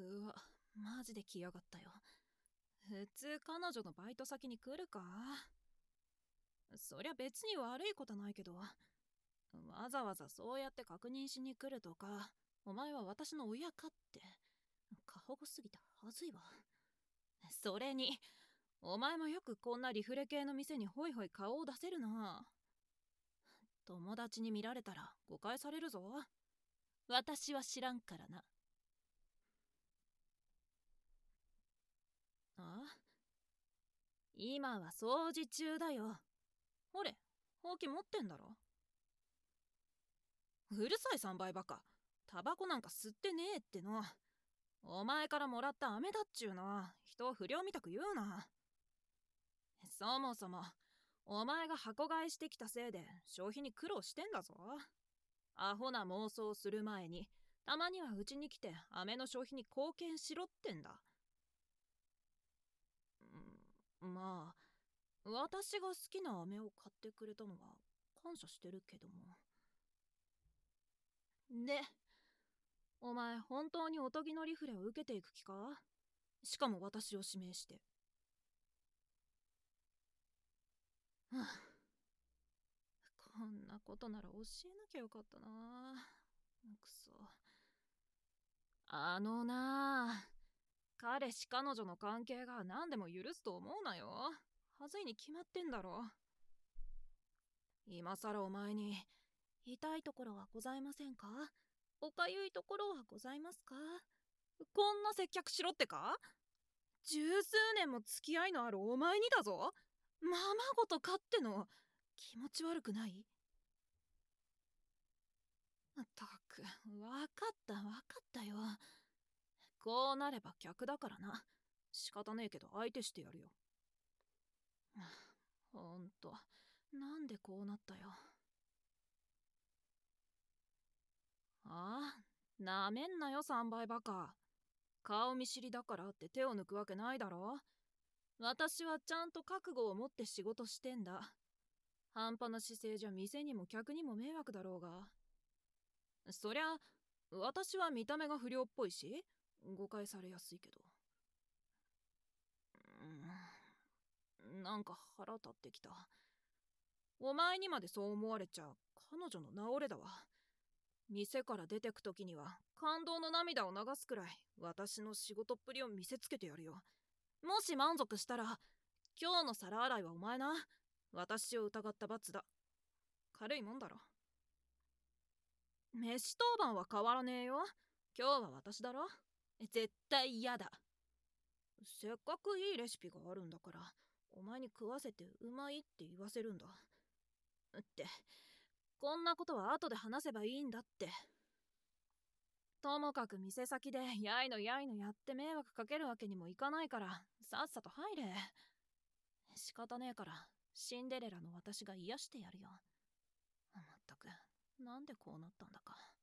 うわ、マジで来やがったよ。普通彼女のバイト先に来るか？そりゃ別に悪いことないけど、わざわざそうやって確認しに来るとか、お前は私の親かって、過保護すぎてはずいわ。それに、お前もよくこんなリフレ系の店にホイホイ顔を出せるな。友達に見られたら誤解されるぞ。私は知らんからな。あ？今は掃除中だよ。ほれ、ほうき持ってんだろ。うるさい3倍バカ。タバコなんか吸ってねえっての。お前からもらった飴だっちゅうの。人を不良みたく言うな。そもそもお前が箱買いしてきたせいで消費に苦労してんだぞ。アホな妄想をする前にたまにはうちに来て飴の消費に貢献しろってんだ。まあ私が好きな飴を買ってくれたのは感謝してるけども。で、お前本当におとぎのリフレを受けていく気か？しかも私を指名して。はあ、こんなことなら教えなきゃよかったな。くそ。なあ、彼氏彼女の関係が何でも許すと思うなよ。はずいに決まってんだろ。今さらお前に痛いところはございませんか？おかゆいところはございますか？こんな接客しろってか？十数年も付き合いのあるお前にだぞ。ままごとかっての気持ち悪くない？ったく、わかったよ。こうなれば客だからな。仕方ねえけど相手してやるよ。ほんと、なんでこうなったよ。ああ、なめんなよ3倍バカ。顔見知りだからって手を抜くわけないだろ。私はちゃんと覚悟を持って仕事してんだ。半端な姿勢じゃ店にも客にも迷惑だろうが。そりゃ私は見た目が不良っぽいし誤解されやすいけど、なんか腹立ってきた。お前にまでそう思われちゃ彼女の直れだわ。店から出てく時には感動の涙を流すくらい私の仕事っぷりを見せつけてやるよ。もし満足したら今日の皿洗いはお前な。私を疑った罰だ。軽いもんだろ。飯当番は変わらねえよ。今日は私だろ。絶対嫌だ。せっかくいいレシピがあるんだからお前に食わせてうまいって言わせるんだって。こんなことは後で話せばいいんだって。ともかく店先でやいのやいのやって迷惑かけるわけにもいかないからさっさと入れ。仕方ねえからシンデレラの私が癒してやるよ。まったくなんでこうなったんだか。